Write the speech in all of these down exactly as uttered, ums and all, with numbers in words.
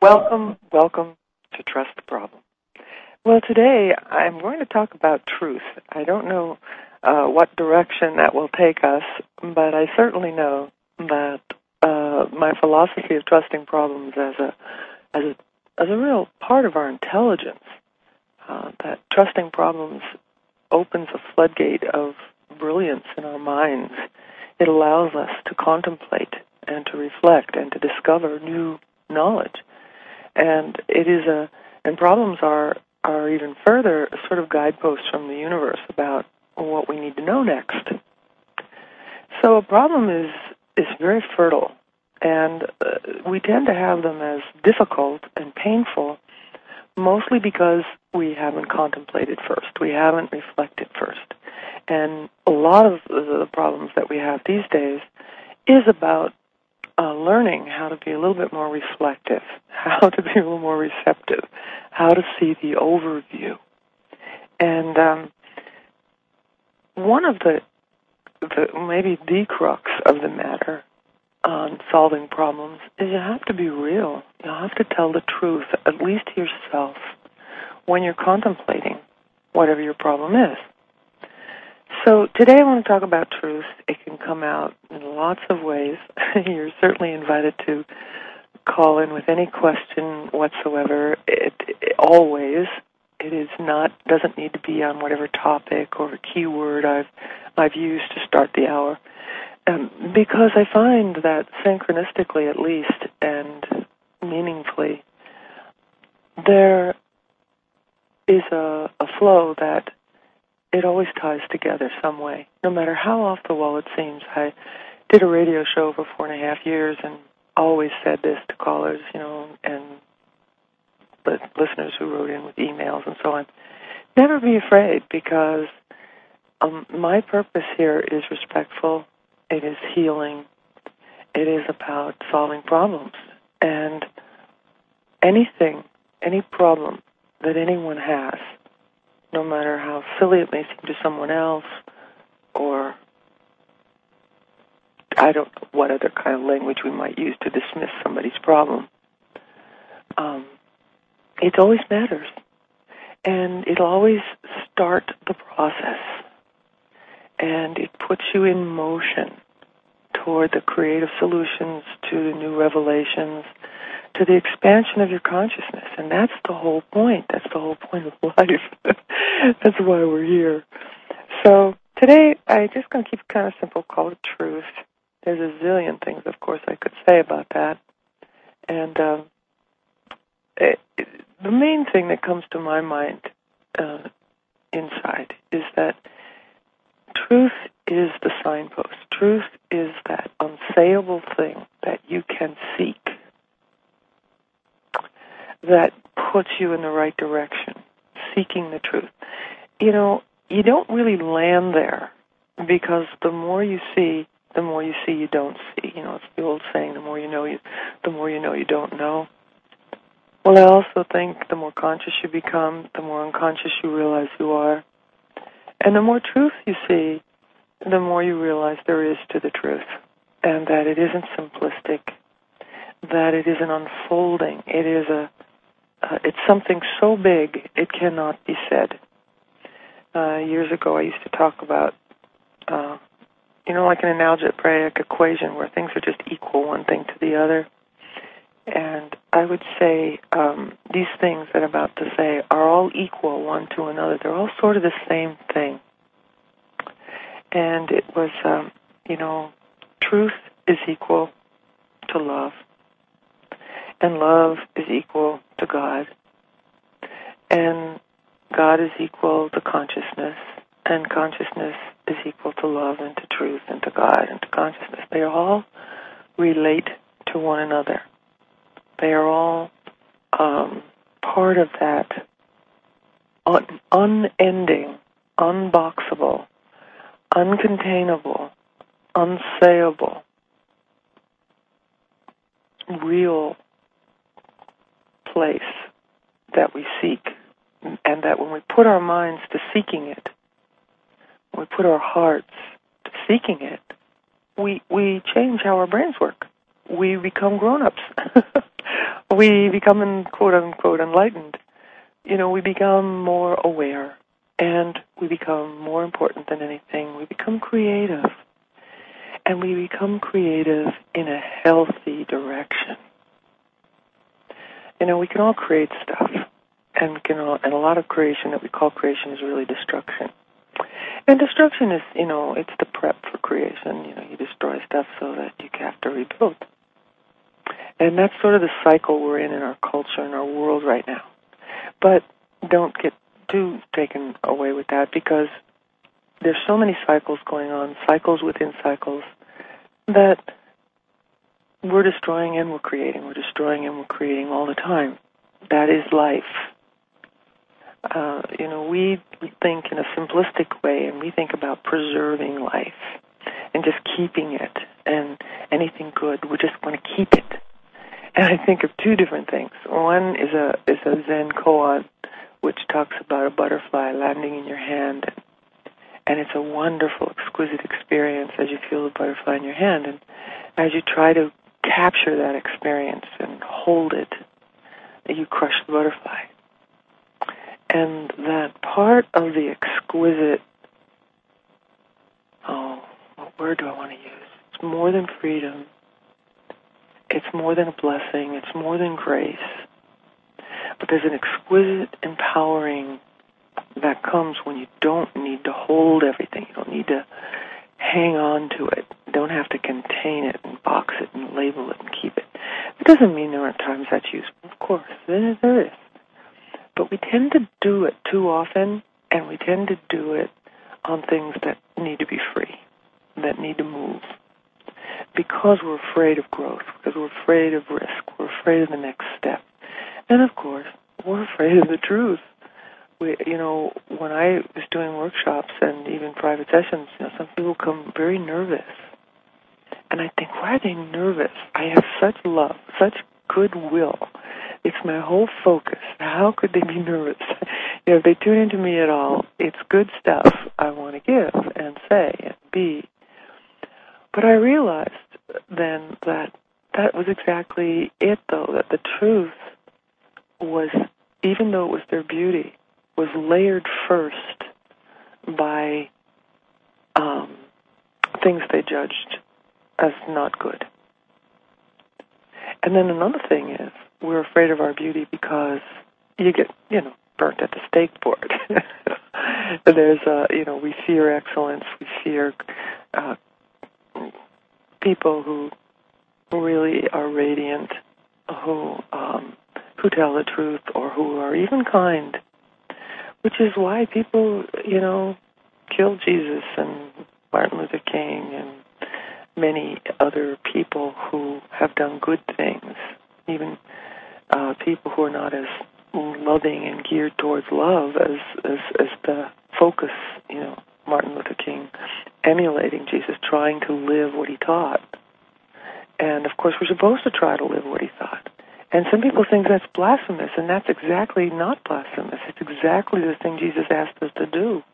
Welcome, welcome to Trust the Problem. Well, today I'm going to talk about truth. I don't know uh, what direction that will take us, but I certainly know that uh, my philosophy of trusting problems as a as a as a real part of our intelligence, uh, that trusting problems opens a floodgate of brilliance in our minds. It allows us to contemplate and to reflect and to discover new knowledge. And it is a, and problems are, are even further sort of guideposts from the universe about what we need to know next. So a problem is, is very fertile, and uh, we tend to have them as difficult and painful, mostly because we haven't contemplated first. We haven't reflected first. And a lot of the problems that we have these days is about Uh, learning how to be a little bit more reflective, how to be a little more receptive, how to see the overview. And um, one of the, the, maybe the crux of the matter on solving problems is you have to be real. You have to tell the truth, at least to yourself, when you're contemplating whatever your problem is. So today I want to talk about truth. It can come out in lots of ways. You're certainly invited to call in with any question whatsoever. It, it always it is not doesn't need to be on whatever topic or keyword I've I've used to start the hour, um, because I find that synchronistically, at least, and meaningfully, there is a, a flow that it always ties together some way, no matter how off the wall it seems. I did a radio show for four and a half years and always said this to callers, you know, and the listeners who wrote in with emails and so on. Never be afraid, because um, my purpose here is respectful. It is healing. It is about solving problems. And anything, any problem that anyone has, no matter how silly it may seem to someone else, or I don't know what other kind of language we might use to dismiss somebody's problem, um, it always matters. And it'll always start the process. And it puts you in motion toward the creative solutions, to the new revelations, to the expansion of your consciousness. And that's the whole point. That's the whole point of life. That's why we're here. So today, I'm just going to keep it kind of simple, call it truth. There's a zillion things, of course, I could say about that. And um, it, it, the main thing that comes to my mind uh, inside is that truth is the signpost. Truth is that unsayable thing that you can seek, that puts you in the right direction, seeking the truth. You know, you don't really land there, because the more you see, the more you see you don't see. You know, it's the old saying, the more you know, you, the more you know you don't know. Well, I also think the more conscious you become, the more unconscious you realize you are. And the more truth you see, the more you realize there is to the truth, and that it isn't simplistic, that it is an unfolding. It is a Uh, it's something so big, it cannot be said. Uh, years ago, I used to talk about, uh, you know, like an algebraic equation where things are just equal, one thing to the other. And I would say um, these things that I'm about to say are all equal one to another. They're all sort of the same thing. And it was, um, you know, truth is equal to love. And love is equal to God. And God is equal to consciousness. And consciousness is equal to love and to truth and to God and to consciousness. They all relate to one another. They are all um, part of that un- unending, unboxable, uncontainable, unsayable, real place that we seek, and that when we put our minds to seeking it, when we put our hearts to seeking it, we we change how our brains work. We become grown-ups. we become, quote unquote, enlightened, you know, we become more aware, and we become more important than anything. We become creative, and we become creative in a healthy direction. You know, we can all create stuff, and we can all, and a lot of creation that we call creation is really destruction. And destruction is, you know, it's the prep for creation. You know, you destroy stuff so that you have to rebuild. And that's sort of the cycle we're in in our culture, in our world right now. But don't get too taken away with that, because there's so many cycles going on, cycles within cycles, that we're destroying and we're creating. We're destroying and we're creating all the time. That is life. Uh, you know, we think in a simplistic way, and we think about preserving life and just keeping it, and anything good, we just want to keep it. And I think of two different things. One is a is a Zen koan, which talks about a butterfly landing in your hand, and it's a wonderful, exquisite experience as you feel the butterfly in your hand, and as you try to capture that experience and hold it, you crush the butterfly. And that part of the exquisite, oh, what word do I want to use? It's more than freedom. It's more than a blessing. It's more than grace. But there's an exquisite empowering that comes when you don't need to hold everything. You don't need to hang on to it. You don't have to contain it and box it and label it and keep it. It doesn't mean there aren't times that's useful. Of course, there, there is. But we tend to do it too often, and we tend to do it on things that need to be free, that need to move, because we're afraid of growth, because we're afraid of risk, we're afraid of the next step. And, of course, we're afraid of the truth. We, you know, when I was doing workshops and even private sessions, you know, some people come very nervous. And I think, why are they nervous? I have such love, such goodwill. It's my whole focus. How could they be nervous? You know, if they tune into me at all, it's good stuff I want to give and say and be. But I realized then that that was exactly it, though, that the truth was, even though it was their beauty, was layered first by um, things they judged as not good. And then another thing is, we're afraid of our beauty because you get, you know, burnt at the stake for it. There's, uh, you know, we fear excellence. We fear uh, people who really are radiant, who um, who tell the truth, or who are even kind. Which is why people, you know, killed Jesus and Martin Luther King and many other people who have done good things, even uh, people who are not as loving and geared towards love as, as as the focus, you know, Martin Luther King emulating Jesus, trying to live what he taught. And, of course, we're supposed to try to live what he thought. And some people think that's blasphemous, and that's exactly not blasphemous. It's exactly the thing Jesus asked us to do.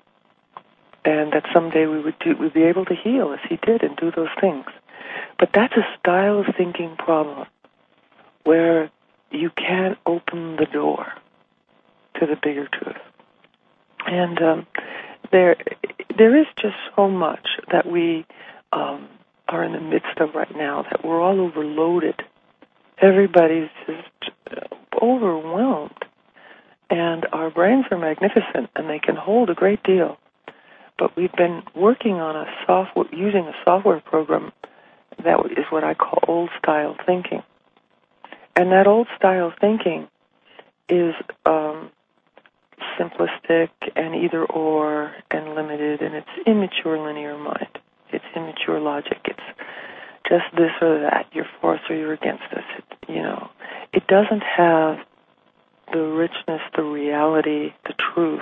And that someday we would do, we'd be able to heal as he did and do those things. But that's a style of thinking problem where you can't open the door to the bigger truth. And um, there, there is just so much that we um, are in the midst of right now that we're all overloaded. Everybody's just overwhelmed. And our brains are magnificent, and they can hold a great deal. But we've been working on a software, using a software program that is what I call old-style thinking. And that old-style thinking is um, simplistic and either-or and limited, and it's immature linear mind. It's immature logic. It's just this or that. You're for us or you're against us. It, you know, it doesn't have the richness, the reality, the truth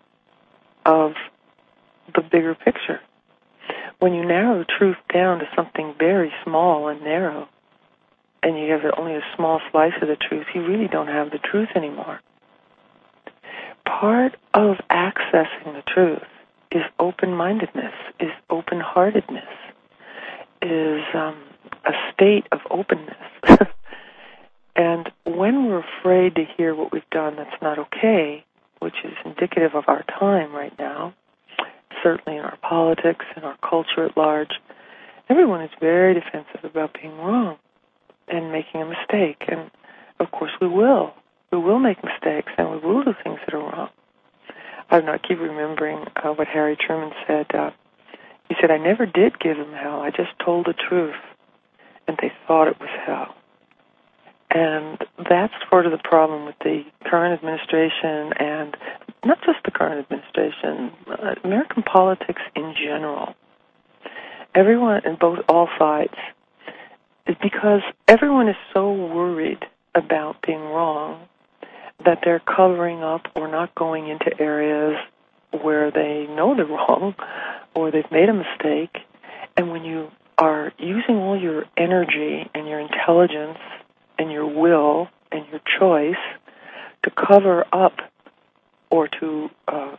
of the bigger picture. When you narrow truth down to something very small and narrow, and you have only a small slice of the truth, you really don't have the truth anymore. Part of accessing the truth is open-mindedness, is open-heartedness, is um, a state of openness. And when we're afraid to hear what we've done that's not okay, which is indicative of our time right now, certainly in our politics and our culture at large, everyone is very defensive about being wrong and making a mistake. And, of course, we will. We will make mistakes, and we will do things that are wrong. I don't know, I keep remembering uh, what Harry Truman said. Uh, he said, I never did give them hell. I just told the truth, and they thought it was hell. And that's sort of the problem with the current administration, and not just the current administration, uh, American politics in general. Everyone, in both, all sides, is because everyone is so worried about being wrong that they're covering up or not going into areas where they know they're wrong or they've made a mistake. And when you are using all your energy and your intelligence and your will and your choice to cover up or to, uh,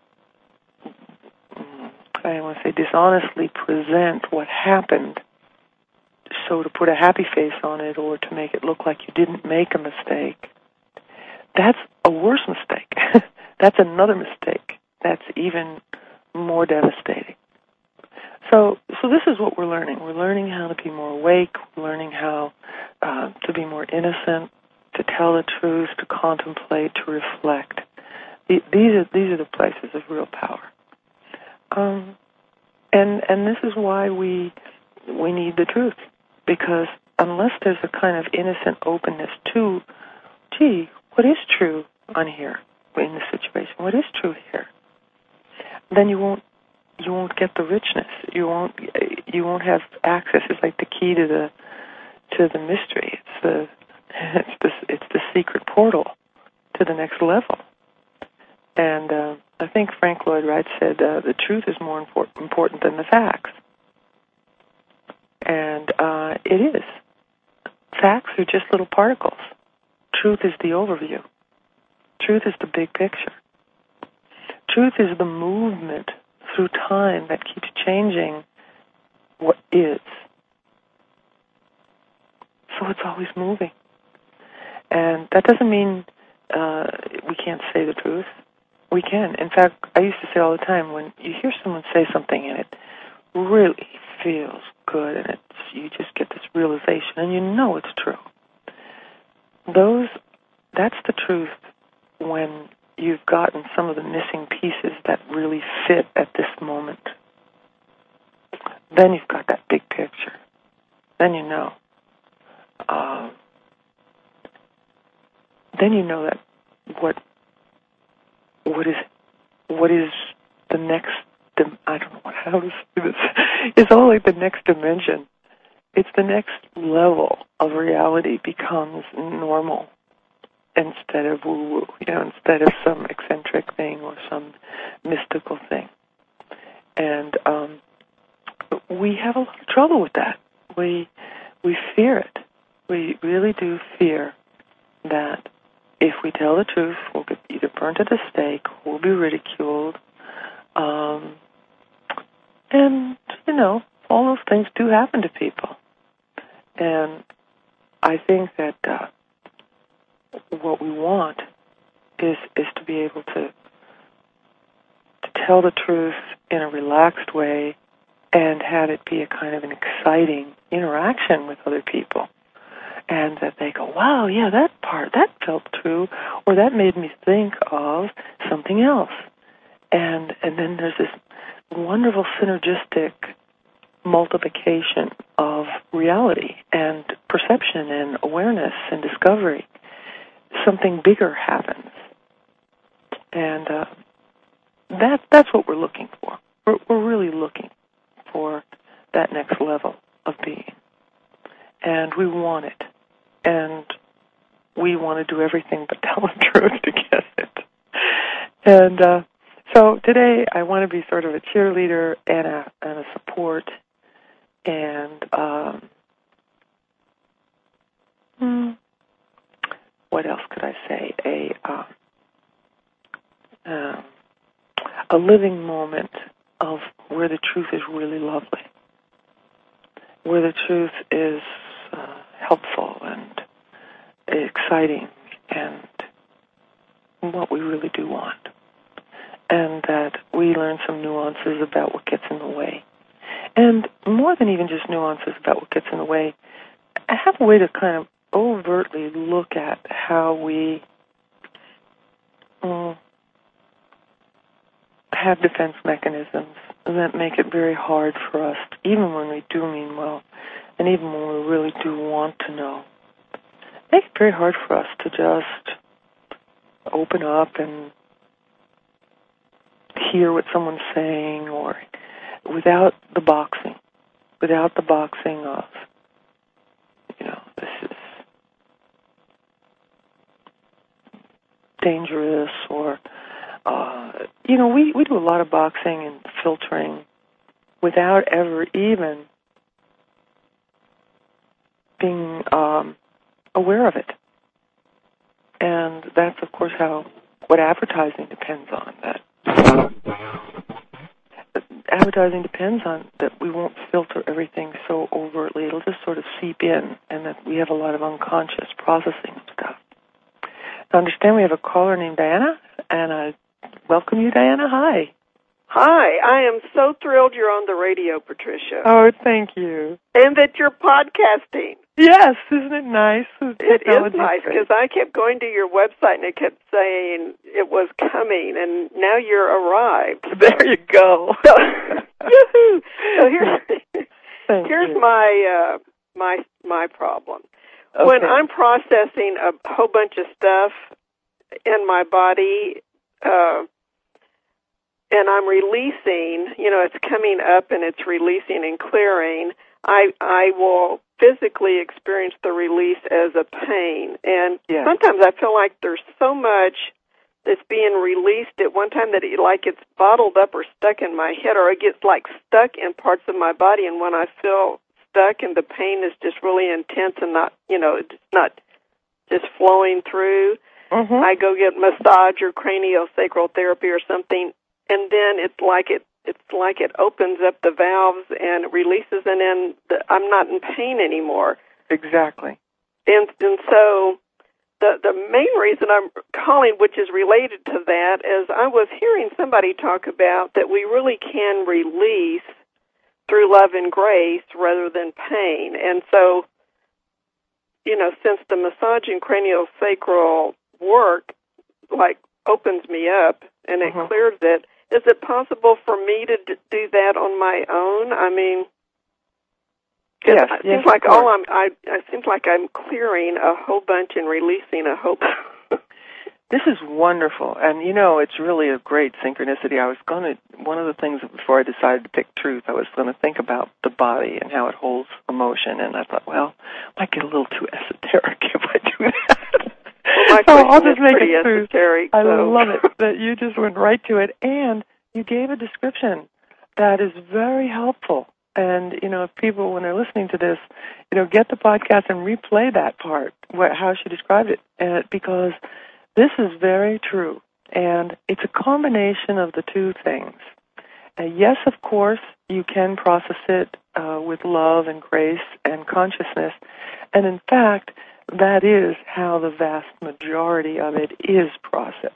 I want to say, dishonestly present what happened, so to put a happy face on it or to make it look like you didn't make a mistake, that's a worse mistake. That's another mistake. That's even more devastating. So, so this is what we're learning. We're learning how to be more awake. We're learning how uh, to be more innocent, to tell the truth, to contemplate, to reflect. The, these are these are the places of real power. Um, and and this is why we we need the truth, because unless there's a kind of innocent openness to, gee, what is true on here in this situation? What is true here? Then you won't you won't get the richness. You won't you won't have access. It's like the key to the to the mystery. It's the it's the it's the secret portal to the next level. And uh, I think Frank Lloyd Wright said uh, the truth is more import- important than the facts. And uh, it is. Facts are just little particles. Truth is the overview. Truth is the big picture. Truth is the movement through time that keeps changing what is. So it's always moving. And that doesn't mean uh, we can't say the truth. We can. In fact, I used to say all the time, when you hear someone say something and it really feels good and it's, you just get this realization and you know it's true. Those, that's the truth when you've gotten some of the missing pieces that really fit at this moment. Then you've got that big picture. Then you know. Uh, then you know that what what is what is the next. Dim- I don't know how to say this. It's all like the next dimension. It's the next level of reality becomes normal instead of woo-woo, you know, instead of some eccentric thing or some mystical thing. And um, we have a lot of trouble with that. We we fear it. We really do fear that if we tell the truth, we'll get either burnt at the stake, we'll be ridiculed, um, and, you know, all those things do happen to people. And I think that uh, what we want is is to be able to to tell the truth in a relaxed way and have it be a kind of an exciting interaction with other people. And that they go, wow, yeah, that part, that felt true, or that made me think of something else. And and then there's this wonderful synergistic multiplication of reality and perception and awareness and discovery. Something bigger happens. And uh, that that's what we're looking for. We're, we're really looking for that next level of being. And we want it. And we want to do everything but tell the truth to get it. And uh, so today I want to be sort of a cheerleader and a, and a support. And um, hmm, what else could I say? A uh, uh, a living moment of where the truth is really lovely, where the truth is uh, helpful and exciting and what we really do want. And that we learn some nuances about what gets in the way. And more than even just nuances about what gets in the way, I have a way to kind of overtly look at how we um, have defense mechanisms that make it very hard for us, even when we do mean well, and even when we really do want to know, make it very hard for us to just open up and hear what someone's saying, or without the boxing, without the boxing of, you know, this is dangerous, or, uh, you know, we, we do a lot of boxing and filtering without ever even being um, aware of it. And that's, of course, how what advertising depends on. That advertising depends on that we won't filter everything so overtly. It'll just sort of seep in, and that we have a lot of unconscious processing of stuff. I understand we have a caller named Diana, and I welcome you, Diana. Hi. Hi, I am so thrilled you're on the radio, Patricia. Oh, thank you. And that you're podcasting. Yes, isn't it nice? It is nice, because I kept going to your website and it kept saying it was coming, and now you're arrived. There you go. So, yoo-hoo. So here's, Thank here's you. my, uh, my, my problem. Okay. When I'm processing a whole bunch of stuff in my body, uh, and I'm releasing, you know, it's coming up and it's releasing and clearing, I I will physically experience the release as a pain. And yes. Sometimes I feel like there's so much that's being released at one time that it, like it's bottled up or stuck in my head, or it gets like stuck in parts of my body. And when I feel stuck and the pain is just really intense and not, you know, it's not just flowing through, mm-hmm. I go get massage or craniosacral therapy or something. And then it's like it it's like it opens up the valves and releases, and then the, I'm not in pain anymore. Exactly. And and so the the main reason I'm calling, which is related to that, is I was hearing somebody talk about that we really can release through love and grace rather than pain. And so, you know, since the massage and craniosacral work like opens me up and it mm-hmm. clears it, is it possible for me to d- do that on my own? I mean, yes, it yes, seems like all I'm. I it seems like I'm clearing a whole bunch and releasing a whole. This is wonderful, and you know, it's really a great synchronicity. I was going to one of the things before I decided to pick truth, I was going to think about the body and how it holds emotion, and I thought, well, I might get a little too esoteric if I do that. Well, so I'll just make it true. Esoteric, I so. love it that you just went right to it, and you gave a description that is very helpful. And you know, if people, when they're listening to this, you know, get the podcast and replay that part, what, how she described it, uh, because this is very true, and it's a combination of the two things. Uh, yes, of course, you can process it uh, with love and grace and consciousness, and in fact, that is how the vast majority of it is processed.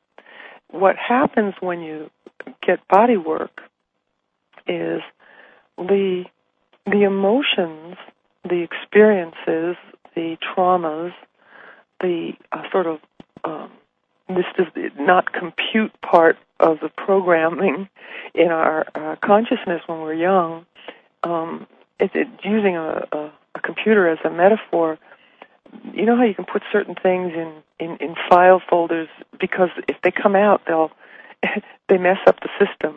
What happens when you get body work is the the emotions, the experiences, the traumas, the uh, sort of um, this does not compute part of the programming in our uh, consciousness when we're young. Um, it's it, using a, a, a computer as a metaphor. You know how you can put certain things in, in, in file folders because if they come out, they'll they mess up the system.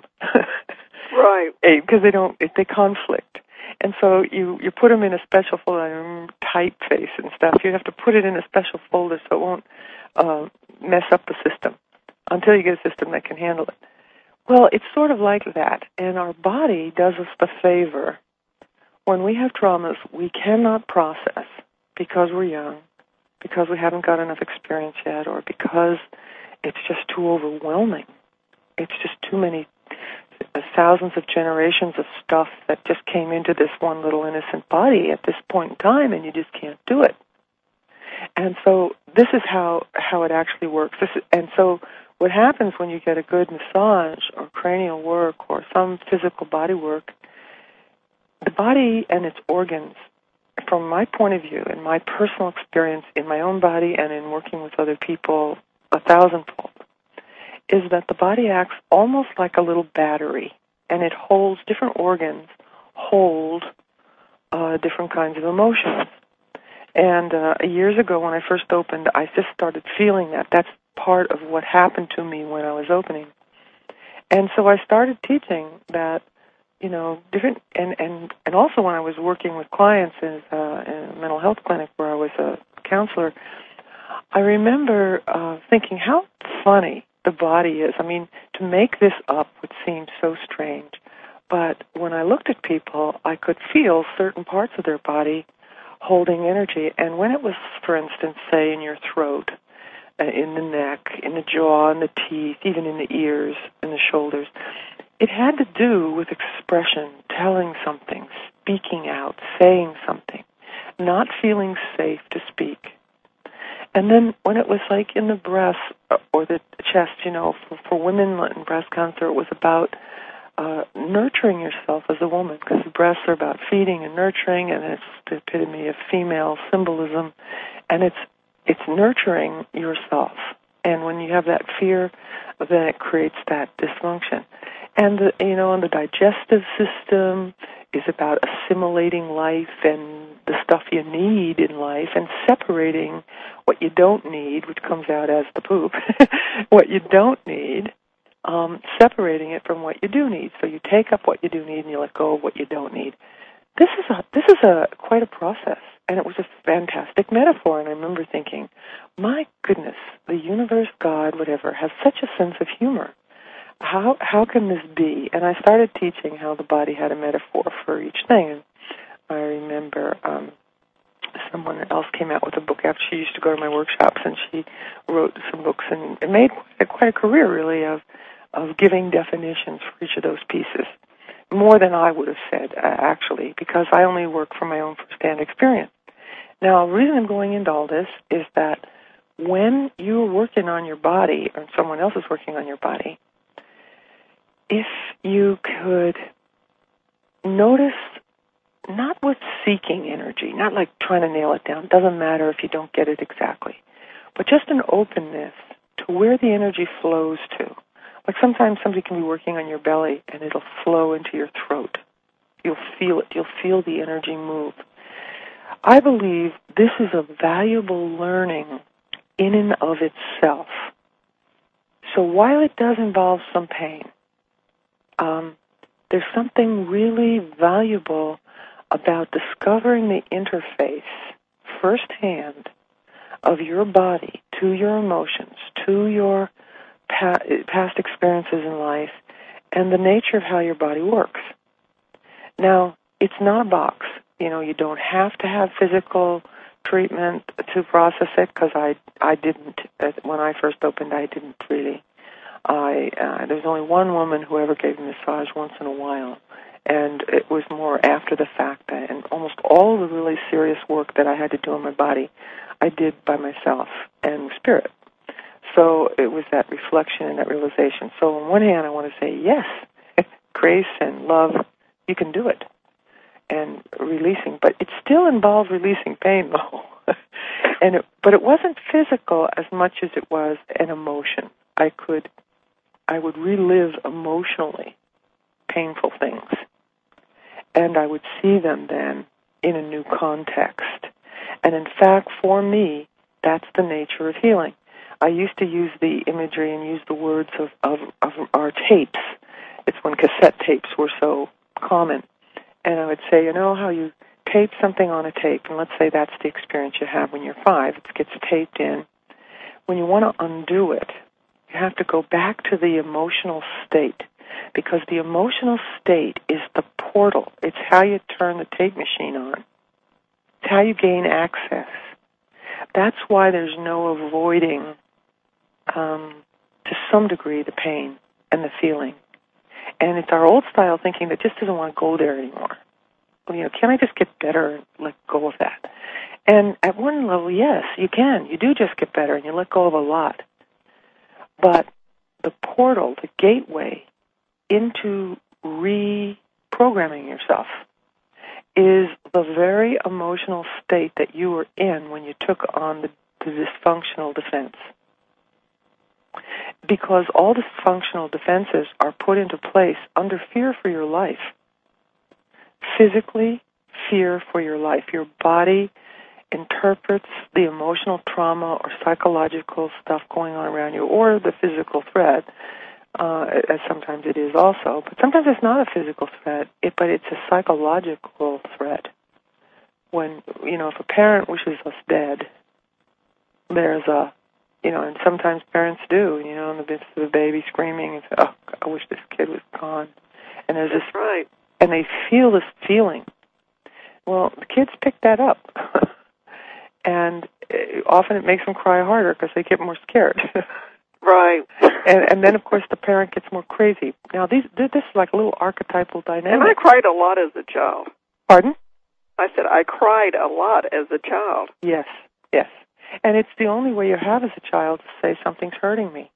Right. Because they don't, if they conflict. And so you, you put them in a special folder, typeface and stuff. You have to put it in a special folder so it won't uh, mess up the system until you get a system that can handle it. Well, it's sort of like that. And our body does us the favor. When we have traumas we cannot process, because we're young, because we haven't got enough experience yet, or because it's just too overwhelming. It's just too many uh, thousands of generations of stuff that just came into this one little innocent body at this point in time, and you just can't do it. And so this is how, how it actually works. This is, and so what happens when you get a good massage or cranial work or some physical body work, the body and its organs, from my point of view, in my personal experience in my own body and in working with other people a thousandfold, is that the body acts almost like a little battery, and it holds, different organs hold uh, different kinds of emotions. And uh, years ago when I first opened, I just started feeling that. That's part of what happened to me when I was opening. And so I started teaching that, you know, different, and, and, and also when I was working with clients in, uh, in a mental health clinic where I was a counselor, I remember uh, thinking how funny the body is. I mean, to make this up would seem so strange. But when I looked at people, I could feel certain parts of their body holding energy. And when it was, for instance, say in your throat, uh, in the neck, in the jaw, in the teeth, even in the ears, in the shoulders, it had to do with expression, telling something, speaking out, saying something, not feeling safe to speak. And then when it was like in the breast or the chest, you know, for, for women in breast cancer, it was about uh, nurturing yourself as a woman, because the breasts are about feeding and nurturing, and it's the epitome of female symbolism, and it's it's nurturing yourself. And when you have that fear, then it creates that dysfunction. And the, you know, and the digestive system is about assimilating life and the stuff you need in life, and separating what you don't need, which comes out as the poop, what you don't need, um, separating it from what you do need. So you take up what you do need and you let go of what you don't need. This is a this is a quite a process, and it was a fantastic metaphor. And I remember thinking, my goodness, the universe, God, whatever, has such a sense of humor. How how can this be? And I started teaching how the body had a metaphor for each thing. And I remember um, someone else came out with a book after she used to go to my workshops, and she wrote some books and it made quite a, quite a career, really, of of giving definitions for each of those pieces, more than I would have said, uh, actually, because I only work from my own first-hand experience. Now, the reason I'm going into all this is that when you're working on your body, or someone else is working on your body, if you could notice, not with seeking energy, not like trying to nail it down, doesn't matter if you don't get it exactly, but just an openness to where the energy flows to. Like sometimes somebody can be working on your belly and it'll flow into your throat. You'll feel it. You'll feel the energy move. I believe this is a valuable learning in and of itself. So while it does involve some pain, um, there's something really valuable about discovering the interface firsthand of your body to your emotions, to your pa- past experiences in life, and the nature of how your body works. Now, it's not a box. You know, you don't have to have physical treatment to process it, because I, I didn't, when I first opened, I didn't really. I uh, there was only one woman who ever gave me a massage once in a while, and it was more after the fact. That, and almost all of the really serious work that I had to do on my body, I did by myself and spirit. So it was that reflection and that realization. So on one hand, I want to say, yes, grace and love, you can do it, and releasing. But it still involved releasing pain, though. and it, But it wasn't physical as much as it was an emotion. I could... I would relive emotionally painful things, and I would see them then in a new context. And in fact, for me, that's the nature of healing. I used to use the imagery and use the words of, of, of our tapes. It's when cassette tapes were so common. And I would say, you know how you tape something on a tape, and let's say that's the experience you have when you're five. It gets taped in. When you want to undo it, you have to go back to the emotional state, because the emotional state is the portal. It's how you turn the tape machine on. It's how you gain access. That's why there's no avoiding, um, to some degree, the pain and the feeling. And it's our old style thinking that just doesn't want to go there anymore. Well, you know, can I just get better and let go of that? And at one level, yes, you can. You do just get better, and you let go of a lot. But the portal, the gateway into reprogramming yourself is the very emotional state that you were in when you took on the, the dysfunctional defense. Because all dysfunctional defenses are put into place under fear for your life. Physically, fear for your life. Your body interprets the emotional trauma or psychological stuff going on around you, or the physical threat, uh, as sometimes it is also. But sometimes it's not a physical threat, it, but it's a psychological threat. When, you know, if a parent wishes us dead, there's a, you know, and sometimes parents do, you know, in the midst of the baby screaming, and say, oh, I wish this kid was gone. And there's That's this, right. And they feel this feeling. Well, the kids pick that up. And often it makes them cry harder because they get more scared. Right. and, and then, of course, the parent gets more crazy. Now, these, this is like a little archetypal dynamic. And I cried a lot as a child. Pardon? I said I cried a lot as a child. Yes, yes. And it's the only way you have as a child to say something's hurting me.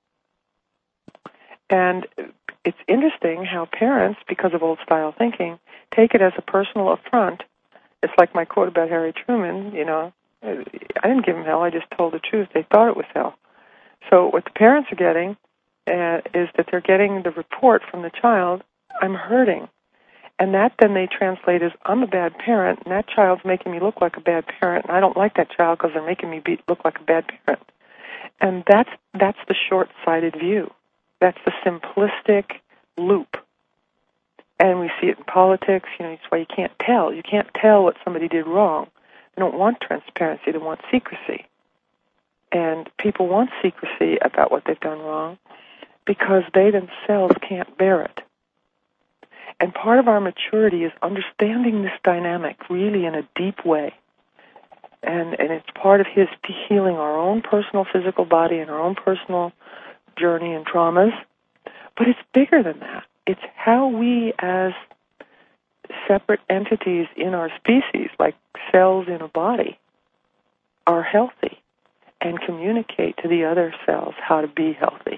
And it's interesting how parents, because of old-style thinking, take it as a personal affront. It's like my quote about Harry Truman, you know, I didn't give them hell, I just told the truth. They thought it was hell. So what the parents are getting uh, is that they're getting the report from the child, I'm hurting. And that then they translate as, I'm a bad parent, and that child's making me look like a bad parent, and I don't like that child because they're making me be, look like a bad parent. And that's, that's the short-sighted view. That's the simplistic loop. And we see it in politics, you know, that's why you can't tell. You can't tell what somebody did wrong. They don't want transparency, they want secrecy. And people want secrecy about what they've done wrong because they themselves can't bear it. And part of our maturity is understanding this dynamic really in a deep way. And, and it's part of his healing our own personal physical body and our own personal journey and traumas. But it's bigger than that. It's how we as separate entities in our species, like cells in a body, are healthy and communicate to the other cells how to be healthy.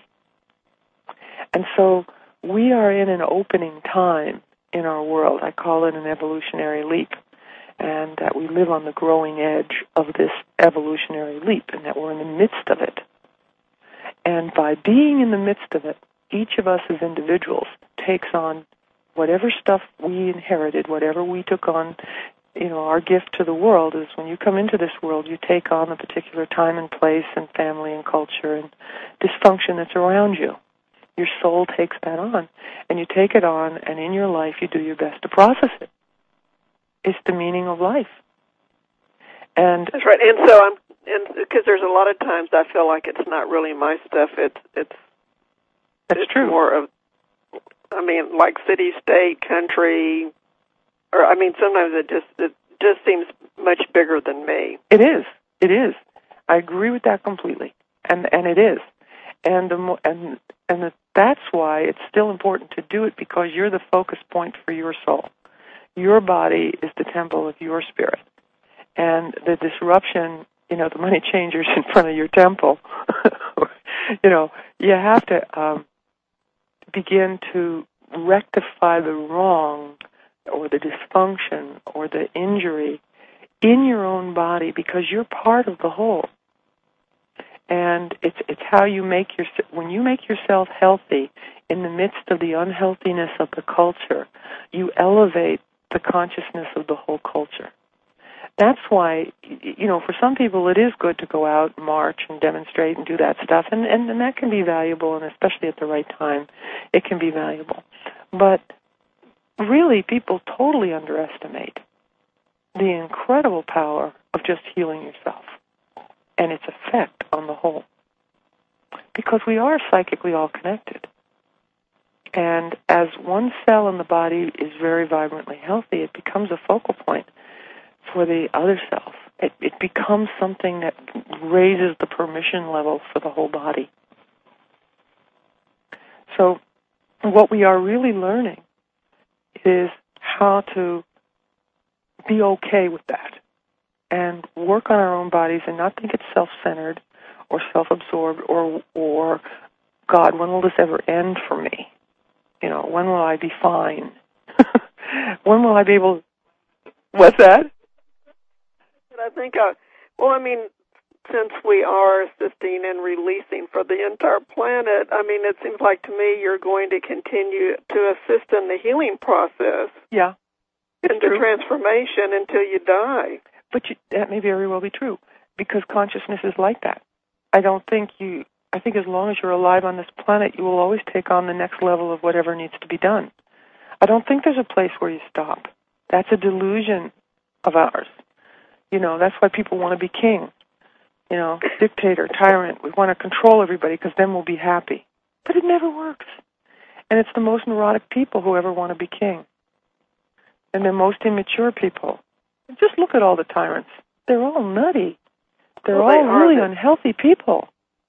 And so we are in an opening time in our world. I call it an evolutionary leap, and that we live on the growing edge of this evolutionary leap, and that we're in the midst of it. And by being in the midst of it, each of us as individuals takes on whatever stuff we inherited, whatever we took on. You know, our gift to the world is when you come into this world, you take on a particular time and place and family and culture and dysfunction that's around you. Your soul takes that on, and you take it on, and in your life you do your best to process it. It's the meaning of life. And that's right. And so I'm, and because there's a lot of times I feel like it's not really my stuff. It's it's that's it's true. more of, I mean, like city, state, country, or I mean, sometimes it just it just seems much bigger than me. It is. It is. I agree with that completely, and and it is, and the mo- and and the, that's why it's still important to do it, because you're the focus point for your soul. Your body is the temple of your spirit, and the disruption, you know, the money changers in front of your temple. You know, you have to um, begin to rectify the wrong or the dysfunction or the injury in your own body, because you're part of the whole. And it's it's how you make your when you make yourself healthy in the midst of the unhealthiness of the culture, you elevate the consciousness of the whole culture. That's why, you know, for some people it is good to go out and march and demonstrate and do that stuff, and, and, and that can be valuable, and especially at the right time, it can be valuable. But really, people totally underestimate the incredible power of just healing yourself and its effect on the whole. Because we are psychically all connected. And as one cell in the body is very vibrantly healthy, it becomes a focal point for the other cells. It, it becomes something that raises the permission level for the whole body. So what we are really learning is how to be okay with that and work on our own bodies and not think it's self-centered or self-absorbed or, or God, when will this ever end for me? You know, when will I be fine? When will I be able... What's that? I think, I, well, I mean, since we are assisting and releasing for the entire planet, I mean, it seems like to me you're going to continue to assist in the healing process. Yeah. And the transformation until you die. But you, that may very well be true, because consciousness is like that. I don't think you, I think as long as you're alive on this planet, you will always take on the next level of whatever needs to be done. I don't think there's a place where you stop. That's a delusion of ours. You know, that's why people want to be king. You know, dictator, tyrant. We want to control everybody because then we'll be happy. But it never works. And it's the most neurotic people who ever want to be king. And the most immature people. Just look at all the tyrants. They're all nutty. They're well, all they really are. unhealthy people.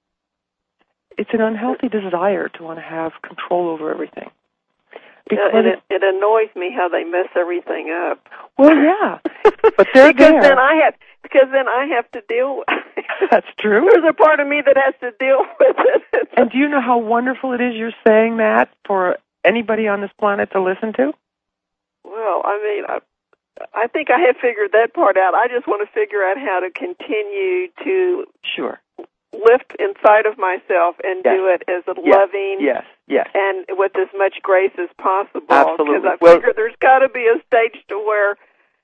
It's an unhealthy desire to want to have control over everything. Because yeah, and it, it annoys me how they mess everything up. Well, yeah, but they're because there. then I have because then I have to deal with it. That's true. There's a part of me that has to deal with it. And do you know how wonderful it is you're saying that for anybody on this planet to listen to? Well, I mean, I, I think I have figured that part out. I just want to figure out how to continue to sure lift inside of myself and yes. do it as a yes. loving yes, yes, and with as much grace as possible. Absolutely. Because I well, figure there's got to be a stage to where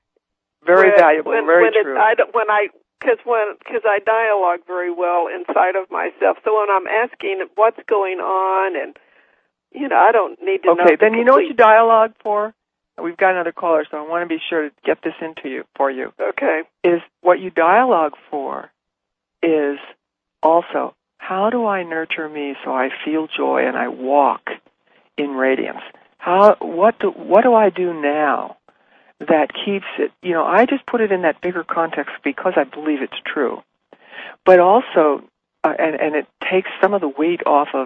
very when, valuable, when, very when true. It, I, when I because when because I dialogue very well inside of myself. So when I'm asking what's going on, and you know, I don't need to okay, know. Okay, then the you know what complete... you dialogue for. We've got another caller, so I want to be sure to get this into you for you. Okay. Is what you dialogue for is also, how do I nurture me so I feel joy and I walk in radiance? How what do what do I do now that keeps it? You know, I just put it in that bigger context because I believe it's true. But also, uh, and and it takes some of the weight off of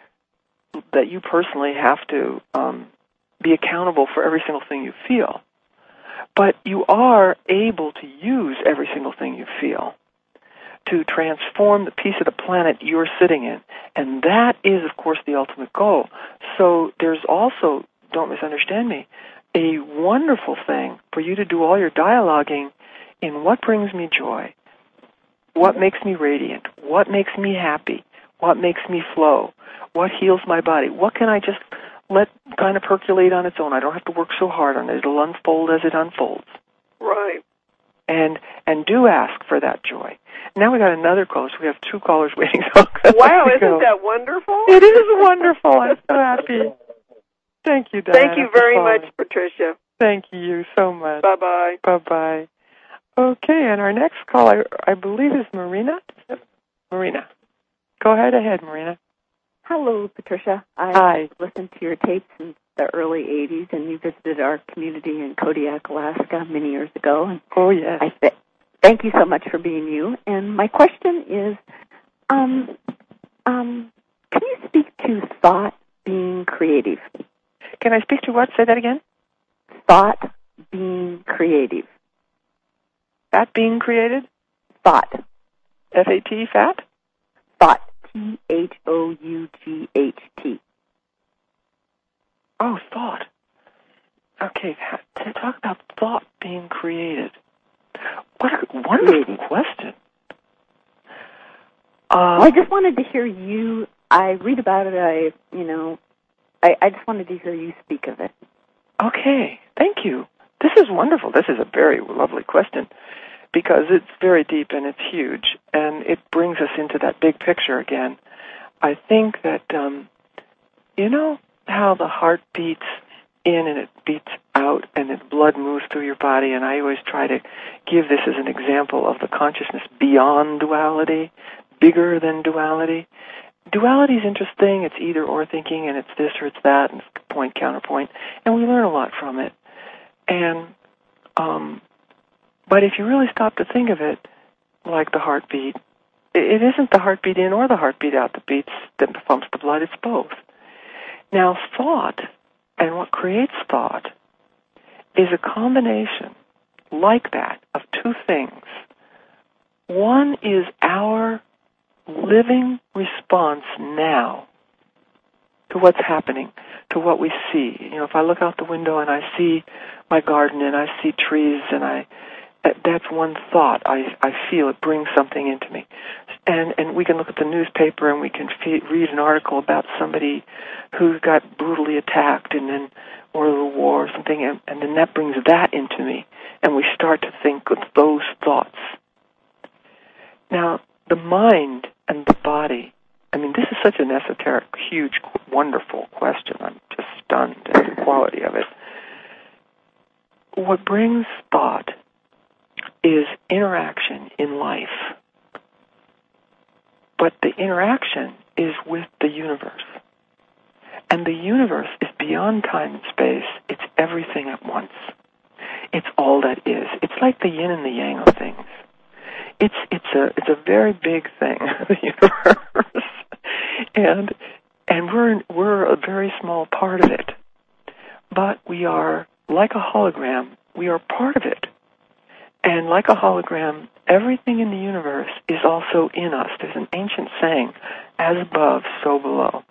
that you personally have to um, be accountable for every single thing you feel. But you are able to use every single thing you feel to transform the piece of the planet you're sitting in. And that is, of course, the ultimate goal. So there's also, don't misunderstand me, a wonderful thing for you to do all your dialoguing in what brings me joy, what makes me radiant, what makes me happy, what makes me flow, what heals my body, what can I just let kind of percolate on its own. I don't have to work so hard on it. It'll unfold as it unfolds. Right. And and do ask for that joy. Now we got another caller, so we have two callers waiting. So wow, isn't go. that wonderful? It is wonderful. I'm so happy. Thank you, Diana. Thank you very much, Patricia. Thank you so much. Bye-bye. Bye-bye. Okay, and our next caller, I believe, is Marina. Marina. Go ahead, ahead, Marina. Hello, Patricia. I Hi. listened to your tapes in the early eighties, and you visited our community in Kodiak, Alaska, many years ago. And oh, yes. I th- thank you so much for being you. And my question is, um, um, can you speak to thought being creative? Can I speak to what? Say that again. Thought being creative. Fat being created? Thought. F A T, fat? Thought. T H O U G H T. Oh, thought. Okay, to talk about thought being created. What a wonderful created. question. Uh, well, I just wanted to hear you. I read about it. I, you know, I, I just wanted to hear you speak of it. Okay, thank you. This is wonderful. This is a very lovely question because it's very deep and it's huge, and it brings us into that big picture again. I think that, um, you know how the heart beats in and it beats out and the blood moves through your body, and I always try to give this as an example of the consciousness beyond duality, bigger than duality. Duality is interesting. It's either or thinking, and it's this or it's that, and it's point, counterpoint, and we learn a lot from it. And um, but if you really stop to think of it like the heartbeat, it isn't the heartbeat in or the heartbeat out that beats, that pumps the blood. It's both. Now, thought and what creates thought is a combination like that of two things. One is our living response now to what's happening, to what we see. You know, if I look out the window and I see my garden and I see trees and I, that's one thought. I, I feel it brings something into me. And and we can look at the newspaper and we can fe- read an article about somebody who got brutally attacked and then, or a war or something, and, and then that brings that into me. And we start to think of those thoughts. Now, the mind and the body, I mean, this is such an esoteric, huge, wonderful question. I'm just stunned at the quality of it. What brings thought is interaction in life. But the interaction is with the universe. And the universe is beyond time and space. It's everything at once. It's all that is. It's like the yin and the yang of things. It's it's a it's a very big thing, the universe. and and we're we're a very small part of it. But we are like a hologram, we are part of it. And like a hologram, everything in the universe is also in us. There's an ancient saying, as above, so below.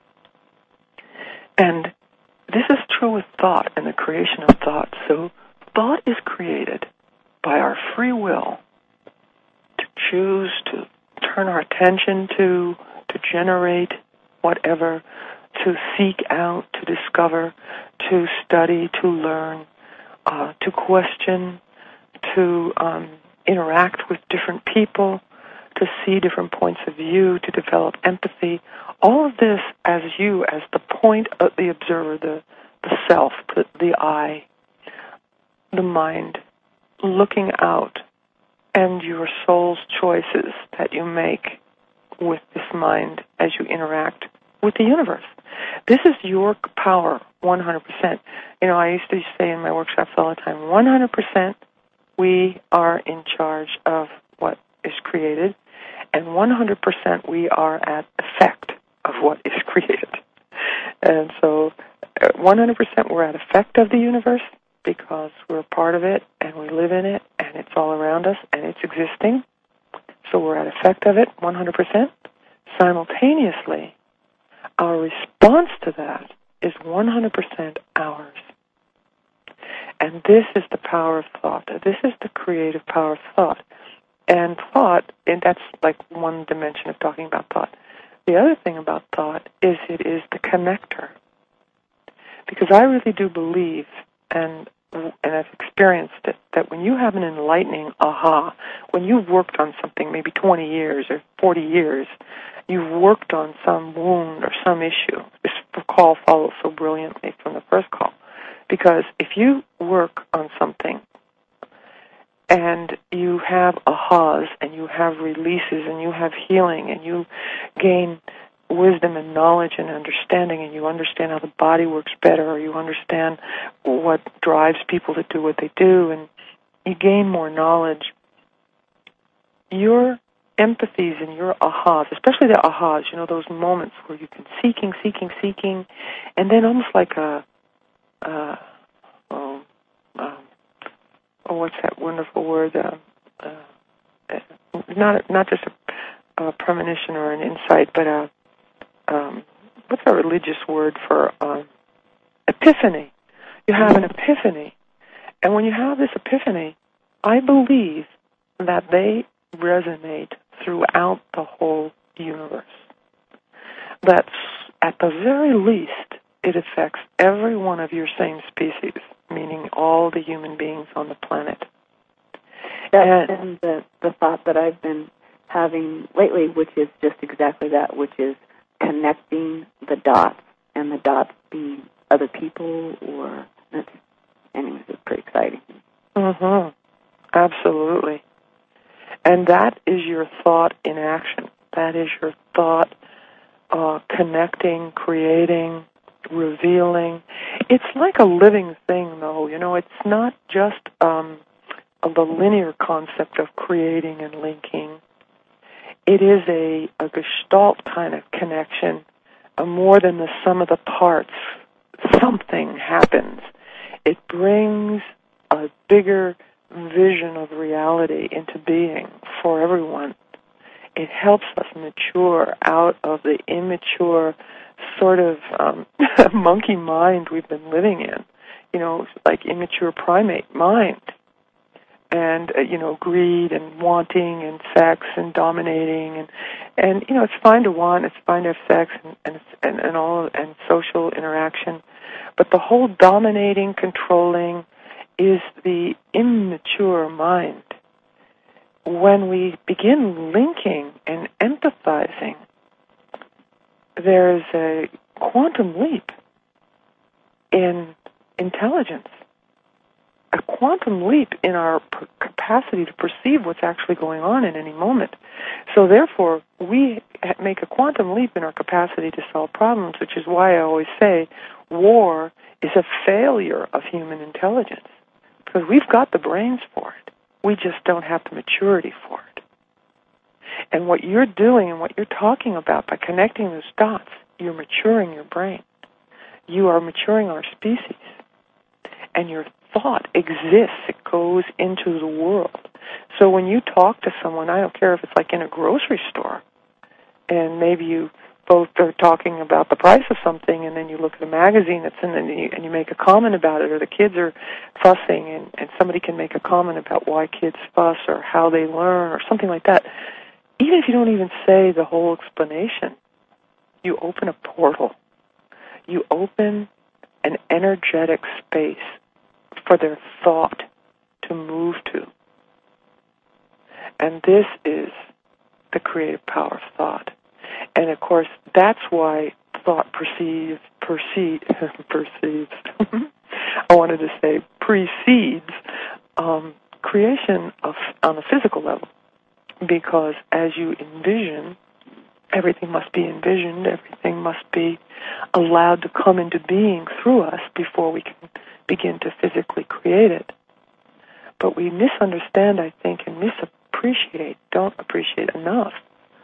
And this is true with thought and the creation of thought. So thought is created by our free will to choose to turn our attention to, to generate whatever, to seek out, to discover, to study, to learn, uh, to question, to um, interact with different people, to see different points of view, to develop empathy. All of this as you, as the point of the observer, the, the self, the, the I, the mind, looking out, and your soul's choices that you make with this mind as you interact with the universe. This is your power, one hundred percent. You know, I used to say in my workshops all the time, one hundred percent we are in charge of what is created, and one hundred percent we are at effect of what is created. And so uh, one hundred percent we're at effect of the universe because we're a part of it, and we live in it, and it's all around us, and it's existing. So we're at effect of it, one hundred percent. Simultaneously, our response to that is one hundred percent ours. And this is the power of thought. This is the creative power of thought. And thought, and that's like one dimension of talking about thought. The other thing about thought is it is the connector. Because I really do believe, and and I've experienced it, that when you have an enlightening aha, when you've worked on something maybe twenty years or forty years, you've worked on some wound or some issue. This call follows so brilliantly from the first call. Because if you work on something and you have ahas and you have releases and you have healing and you gain wisdom and knowledge and understanding and you understand how the body works better or you understand what drives people to do what they do and you gain more knowledge, your empathies and your ahas, especially the ahas, you know, those moments where you can seeking, seeking, seeking, and then almost like a Uh, oh, um, oh, what's that wonderful word? Uh, uh, not not just a, a premonition or an insight, but a um, what's a religious word for um, epiphany? You have an epiphany, and when you have this epiphany, I believe that they resonate throughout the whole universe. That's at the very least. It affects every one of your same species, meaning all the human beings on the planet. That's and the, the thought that I've been having lately, which is just exactly that, which is connecting the dots, and the dots being other people or... Anyways, it's pretty exciting. Mm-hmm. Absolutely. And that is your thought in action. That is your thought uh, connecting, creating, revealing. It's like a living thing, though. You know, it's not just um, the linear concept of creating and linking. It is a, a gestalt kind of connection, uh, more than the sum of the parts. Something happens. It brings a bigger vision of reality into being for everyone. It helps us mature out of the immature sort of um, monkey mind we've been living in, you know, like immature primate mind. And, uh, you know, greed and wanting and sex and dominating. And, and you know, it's fine to want, it's fine to have sex and, and, and, and all, and social interaction. But the whole dominating, controlling is the immature mind. When we begin linking and empathizing, there's a quantum leap in intelligence, a quantum leap in our p- capacity to perceive what's actually going on in any moment. So therefore, we make a quantum leap in our capacity to solve problems, which is why I always say war is a failure of human intelligence, because we've got the brains for it. We just don't have the maturity for it. And what you're doing and what you're talking about by connecting those dots, you're maturing your brain. You are maturing our species. And your thought exists. It goes into the world. So when you talk to someone, I don't care if it's like in a grocery store, and maybe you both are talking about the price of something, and then you look at a magazine that's in, and you, and you make a comment about it, or the kids are fussing, and, and somebody can make a comment about why kids fuss or how they learn or something like that. Even if you don't even say the whole explanation, you open a portal. You open an energetic space for their thought to move to. And this is the creative power of thought. And of course, that's why thought perceives, perceives, perceives, I wanted to say precedes um, creation of, on a physical level. Because as you envision, everything must be envisioned, everything must be allowed to come into being through us before we can begin to physically create it. But we misunderstand, I think, and misappreciate, don't appreciate enough,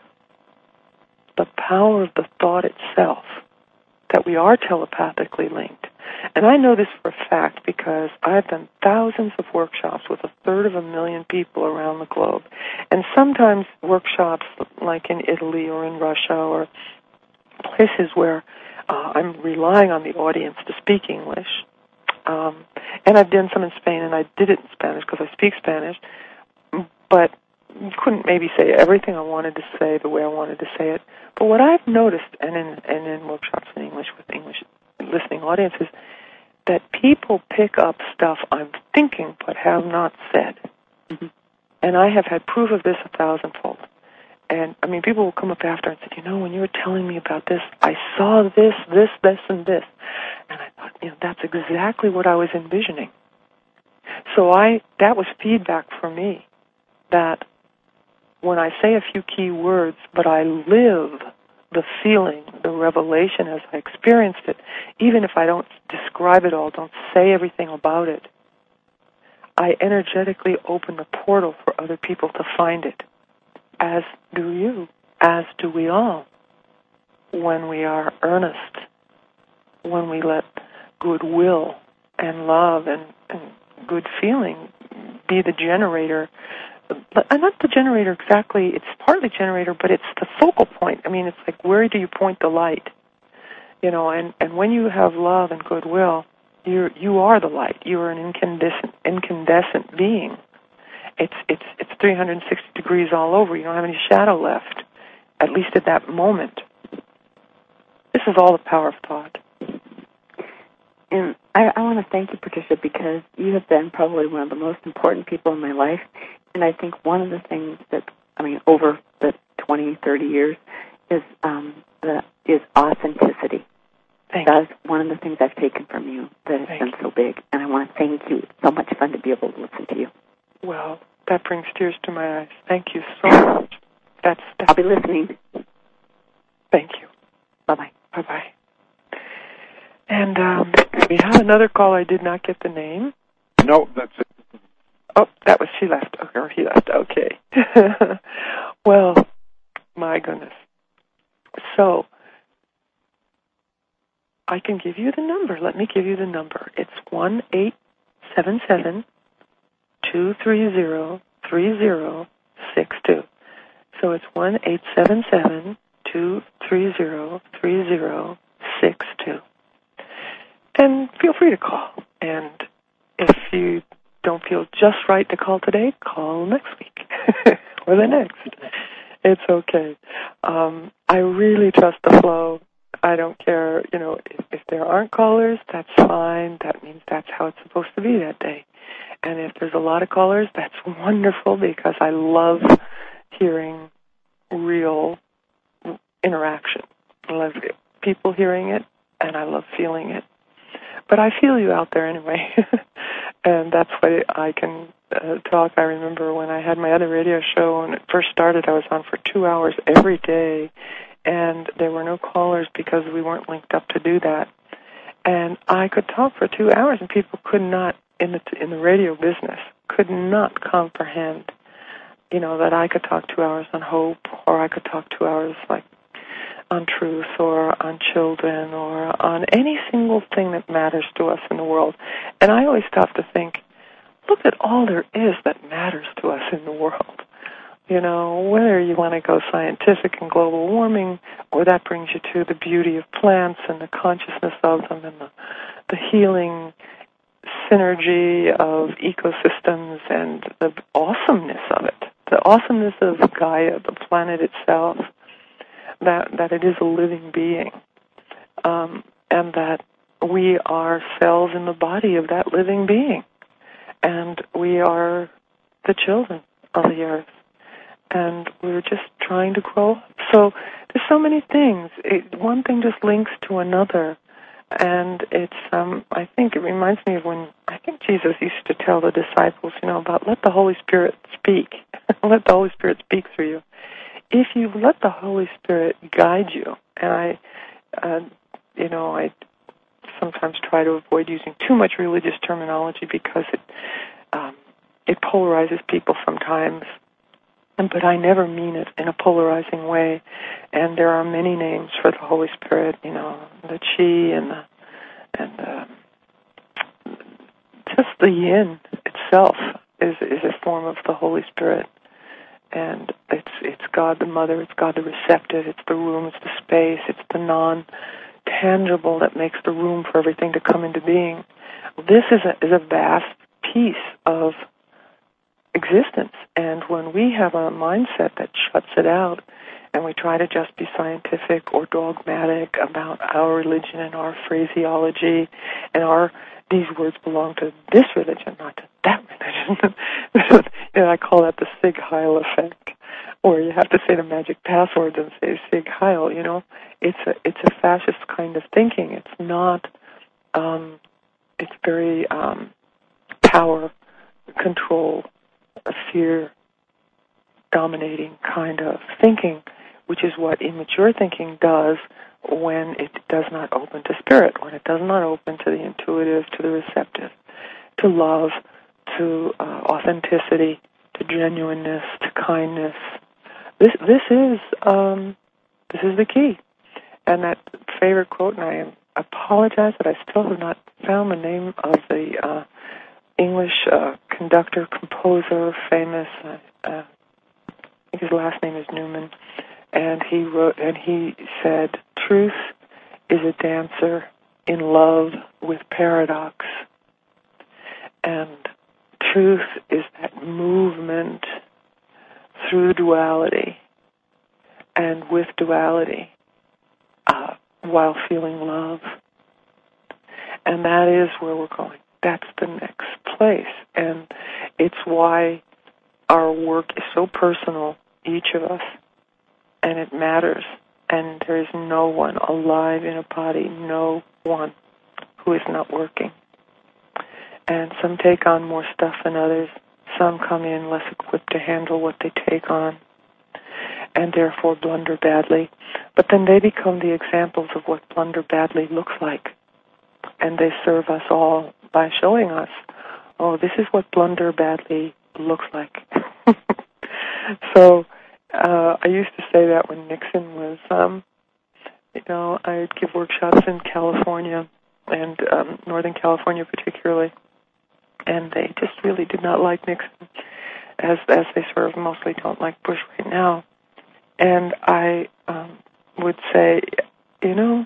the power of the thought itself, that we are telepathically linked. And I know this for a fact because I've done thousands of workshops with a third of a million people around the globe. And sometimes workshops like in Italy or in Russia or places where uh, I'm relying on the audience to speak English. Um, and I've done some in Spain, and I did it in Spanish because I speak Spanish. But you couldn't maybe say everything I wanted to say the way I wanted to say it. But what I've noticed, and in, and in workshops in English with English listening audiences, that people pick up stuff I'm thinking but have not said. Mm-hmm. And I have had proof of this a thousandfold. And, I mean, people will come up after and say, you know, when you were telling me about this, I saw this, this, this, and this. And I thought, you know, that's exactly what I was envisioning. So I that was feedback for me, that when I say a few key words, but I live the feeling, the revelation as I experienced it, even if I don't describe it all, don't say everything about it, I energetically open the portal for other people to find it, as do you, as do we all, when we are earnest, when we let goodwill and love and, and good feeling be the generator. But not the generator exactly, it's partly generator, but it's the focal point. I mean, it's like, where do you point the light? You know, and, and when you have love and goodwill, you're, you are the light. You are an incandescent, incandescent being. It's, it's, it's three hundred sixty degrees all over. You don't have any shadow left, at least at that moment. This is all the power of thought. And I, I want to thank you, Patricia, because you have been probably one of the most important people in my life. And I think one of the things that, I mean, over the twenty, thirty years, is um, the is authenticity. Thank That's you. one of the things I've taken from you that has Thank been you. so big. And I want to thank you. It's so much fun to be able to listen to you. Well, that brings tears to my eyes. Thank you so much. That's, that's I'll be listening. Thank you. Bye-bye. Bye-bye. And um, we have another call. I did not get the name. No, that's it. Oh, that was she left. Okay, or he left. Okay. Well, my goodness. So, I can give you the number. Let me give you the number. It's one eight seven seven two three zero, three zero six two. So it's one eight seven seven, two three zero, three zero six two. And feel free to call. And if you don't feel just right to call today, call next week or the next. It's okay. Um, I really trust the flow. I don't care, you know, if, if there aren't callers, that's fine. That means that's how it's supposed to be that day. And if there's a lot of callers, that's wonderful because I love hearing real interaction. I love people hearing it, and I love feeling it. But I feel you out there anyway, and that's why I can uh, talk. I remember when I had my other radio show, when it first started, I was on for two hours every day, and there were no callers because we weren't linked up to do that. And I could talk for two hours, and people could not, in the in the radio business, could not comprehend, you know, that I could talk two hours on hope, or I could talk two hours like on truth, or on children, or on any single thing that matters to us in the world. And I always stop to think, look at all there is that matters to us in the world. You know, whether you want to go scientific and global warming, or that brings you to the beauty of plants and the consciousness of them and the, the healing synergy of ecosystems and the awesomeness of it, the awesomeness of Gaia, the planet itself, that, that it is a living being, um, and that we are cells in the body of that living being, and we are the children of the earth. And we're just trying to grow up. So there's so many things. It, one thing just links to another. And it's, um, I think it reminds me of when, I think Jesus used to tell the disciples, you know, about let the Holy Spirit speak. Let the Holy Spirit speak through you. If you let the Holy Spirit guide you, and I, uh, you know, I sometimes try to avoid using too much religious terminology because it, um, it polarizes people sometimes. But I never mean it in a polarizing way. And there are many names for the Holy Spirit, you know, the Chi and the, and the, just the Yin itself is, is a form of the Holy Spirit. And it's it's God the Mother, it's God the Receptive, it's the room, it's the space, it's the non-tangible that makes the room for everything to come into being. This is a, is a vast piece of existence, and when we have a mindset that shuts it out and we try to just be scientific or dogmatic about our religion and our phraseology and our these words belong to this religion, not to that religion. You know, I call that the Sig Heil effect, or you have to say the magic passwords and say Sig Heil. You know, it's a it's a fascist kind of thinking. It's not. Um, it's very um, power, control, fear dominating kind of thinking, which is what immature thinking does when it does not open to spirit, when it does not open to the intuitive, to the receptive, to love, to uh, authenticity, to genuineness, to kindness. This this is um, this is the key. And that favorite quote, and I apologize that I still have not found the name of the uh, English uh, conductor, composer, famous. Uh, uh, I think his last name is Newman, and he wrote and he said, "Truth is a dancer in love with paradox, and truth is that movement through duality, and with duality, uh, while feeling love, and that is where we're going. That's the next place, and it's why our work is so personal, each of us, and it matters, and there is no one alive in a body, no one who is not working. And some take on more stuff than others. Some come in less equipped to handle what they take on, and therefore blunder badly. But then they become the examples of what blunder badly looks like, and they serve us all by showing us, oh, this is what blunder badly looks like. So uh, I used to say that when Nixon was, um, you know, I'd give workshops in California, and um, Northern California particularly, and they just really did not like Nixon, as as they sort of mostly don't like Bush right now. And I um, would say, you know,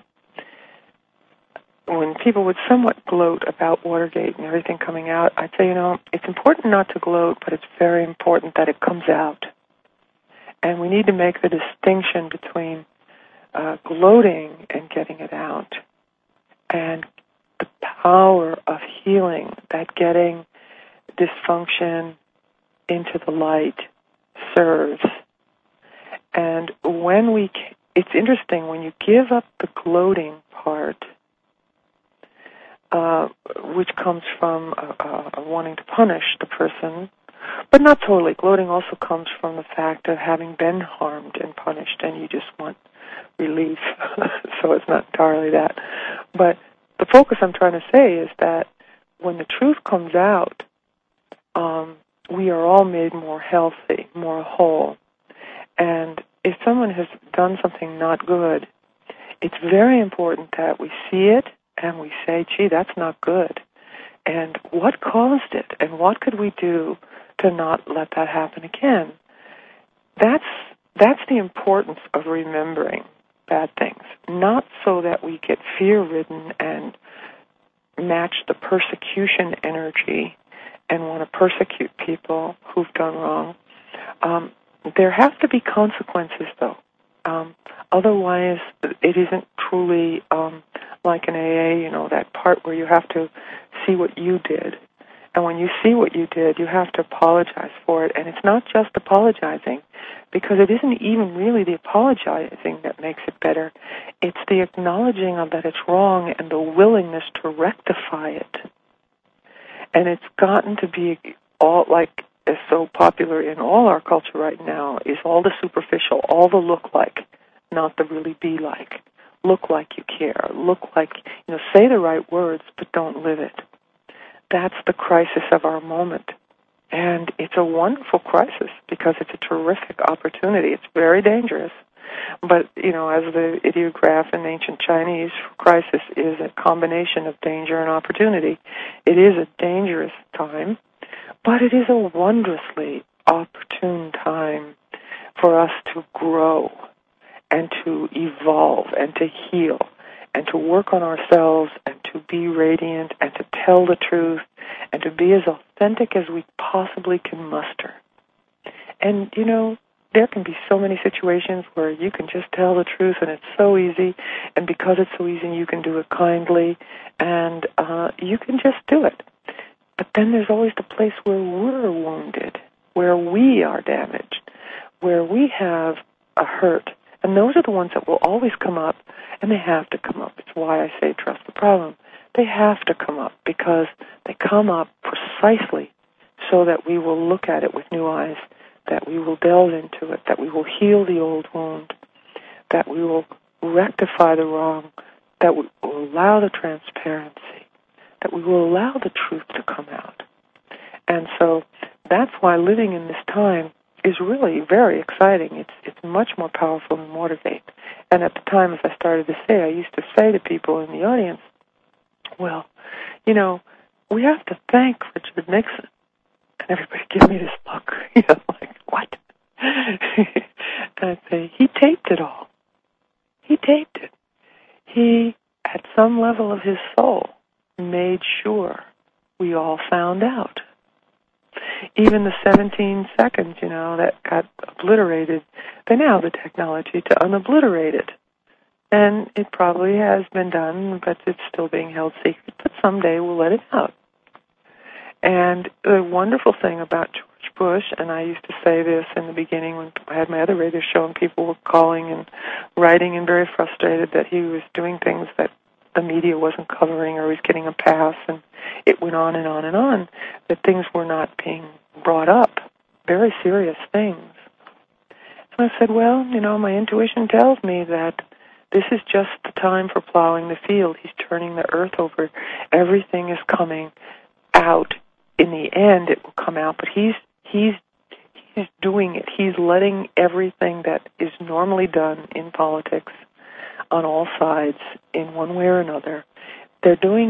when people would somewhat gloat about Watergate and everything coming out, I'd say, you know, it's important not to gloat, but it's very important that it comes out. And we need to make the distinction between uh, gloating and getting it out, and the power of healing that getting dysfunction into the light serves. And when we, it's interesting, when you give up the gloating part, uh, which comes from uh, uh, wanting to punish the person, but not totally. Gloating also comes from the fact of having been harmed and punished, and you just want relief. So it's not entirely that. But the focus I'm trying to say is that when the truth comes out, um, we are all made more healthy, more whole. And if someone has done something not good, it's very important that we see it and we say, gee, that's not good. And what caused it? And what could we do to not let that happen again? That's that's the importance of remembering bad things, not so that we get fear-ridden and match the persecution energy and want to persecute people who've done wrong. Um, there have to be consequences, though. Um, otherwise, it isn't truly um, like an A A, you know, that part where you have to see what you did. And when you see what you did, you have to apologize for it. And it's not just apologizing, because it isn't even really the apologizing that makes it better. It's the acknowledging of that it's wrong and the willingness to rectify it. And it's gotten to be all, like, is so popular in all our culture right now, is all the superficial, all the look like, not the really be like. Look like you care. Look like, you know, say the right words, but don't live it. That's the crisis of our moment. And it's a wonderful crisis because it's a terrific opportunity. It's very dangerous. But, you know, as the ideograph in ancient Chinese, crisis is a combination of danger and opportunity. It is a dangerous time, but it is a wondrously opportune time for us to grow and to evolve and to heal and to work on ourselves and to be radiant and to tell the truth and to be as authentic as we possibly can muster. And, you know, there can be so many situations where you can just tell the truth and it's so easy, and because it's so easy, you can do it kindly, and uh, you can just do it. But then there's always the place where we're wounded, where we are damaged, where we have a hurt. And those are the ones that will always come up, and they have to come up. It's why I say trust the problem. They have to come up because they come up precisely so that we will look at it with new eyes, that we will delve into it, that we will heal the old wound, that we will rectify the wrong, that we will allow the transparency, that we will allow the truth to come out. And so that's why living in this time is really very exciting. It's it's much more powerful than Watergate. And at the time, as I started to say, I used to say to people in the audience, well, you know, we have to thank Richard Nixon. And everybody give me this look, you know, like, what? And I'd say, he taped it all. He taped it. He, at some level of his soul, made sure we all found out. Even the seventeen seconds, you know, that got obliterated, they now have the technology to unobliterate it. And it probably has been done, but it's still being held secret. But someday we'll let it out. And the wonderful thing about George Bush, and I used to say this in the beginning when I had my other radio show and people were calling and writing and very frustrated that he was doing things that the media wasn't covering or he was getting a pass, and it went on and on and on, that things were not being brought up, very serious things. So I said, well, you know, my intuition tells me that this is just the time for plowing the field. He's turning the earth over. Everything is coming out. In the end, it will come out, but he's he's he's doing it. He's letting everything that is normally done in politics on all sides, in one way or another, they're doing it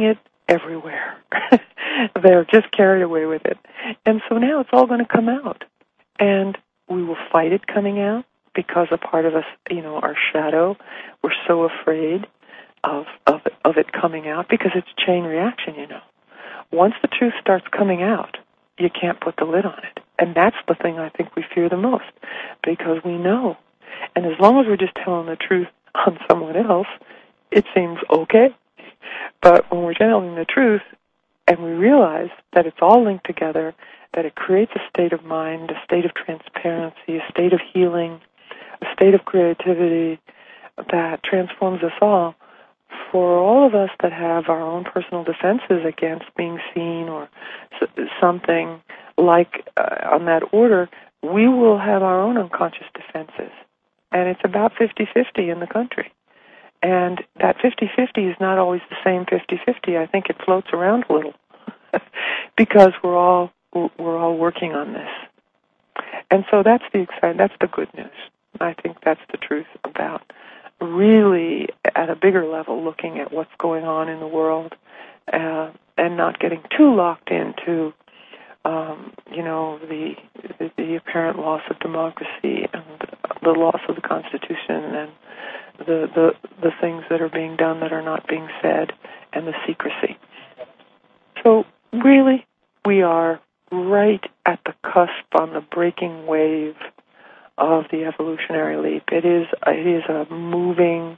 everywhere. They're just carried away with it. And so now it's all going to come out. And we will fight it coming out because a part of us, you know, our shadow, we're so afraid of, of, of it coming out because it's a chain reaction, you know. Once the truth starts coming out, you can't put the lid on it. And that's the thing I think we fear the most because we know. And as long as we're just telling the truth on someone else, it seems okay. But when we're telling the truth and we realize that it's all linked together, that it creates a state of mind, a state of transparency, a state of healing, a state of creativity that transforms us all, for all of us that have our own personal defenses against being seen or something like uh, on that order, we will have our own unconscious defenses. And it's about fifty-fifty in the country. And that fifty-fifty is not always the same fifty-fifty. I think it floats around a little because we're all we're all working on this. And so that's the exciting, that's the good news. I think that's the truth about really at a bigger level looking at what's going on in the world uh, and not getting too locked into um, you know the, the the apparent loss of democracy and the loss of the Constitution and the, the the things that are being done that are not being said and the secrecy. So really we are right at the cusp on the breaking wave of the evolutionary leap. It is it is a moving,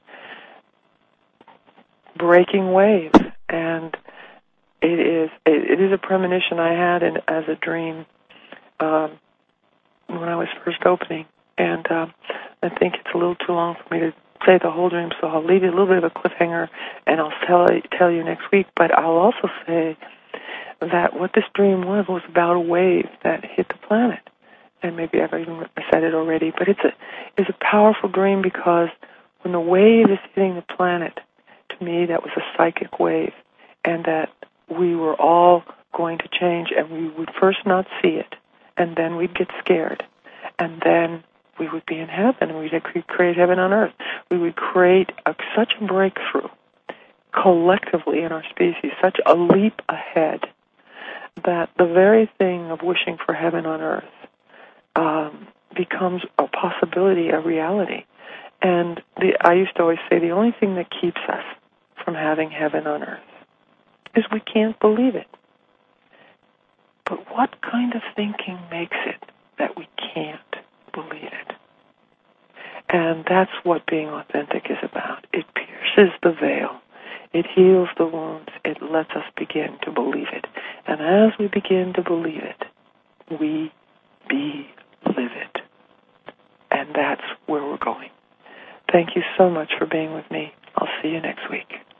breaking wave, and it is it, it is a premonition I had in, as a dream um, when I was first opening, and um, I think it's a little too long for me to say the whole dream, so I'll leave you a little bit of a cliffhanger, and I'll tell tell you next week. But I'll also say that what this dream was was about a wave that hit the planet. And maybe I've even said it already, but it's a it's a powerful dream because when the wave is hitting the planet, to me that was a psychic wave, and that we were all going to change, and we would first not see it, and then we'd get scared, and then we would be in heaven, and we'd create heaven on earth. We would create a, such a breakthrough collectively in our species, such a leap ahead, that the very thing of wishing for heaven on earth Um, becomes a possibility, a reality. And the, I used to always say the only thing that keeps us from having heaven on earth is we can't believe it. But what kind of thinking makes it that we can't believe it? And that's what being authentic is about. It pierces the veil. It heals the wounds. It lets us begin to believe it. And as we begin to believe it, we be live it. And that's where we're going. Thank you so much for being with me. I'll see you next week.